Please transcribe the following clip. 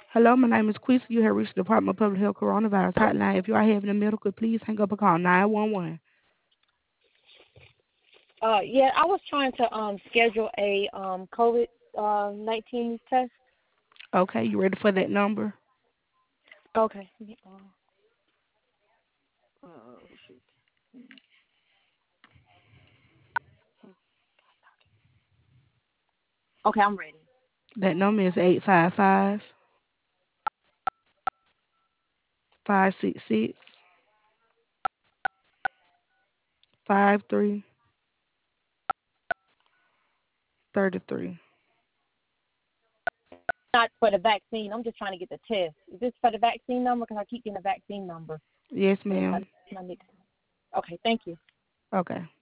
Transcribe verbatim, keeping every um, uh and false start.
Hello, my name is Quisa. You have reached the Department of Public Health Coronavirus Hotline. If you are having a medical, please hang up and call nine one one. Uh, yeah, I was trying to um schedule a um COVID uh, nineteen test. Okay, you ready for that number? Okay. Uh, oh, shoot. Okay, I'm ready. That number is eight five five, five six six, five three three three. Not for the vaccine. I'm just trying to get the test. Is this for the vaccine number? Because I keep getting the vaccine number. Yes, I, ma'am. I need. Okay, thank you. Okay.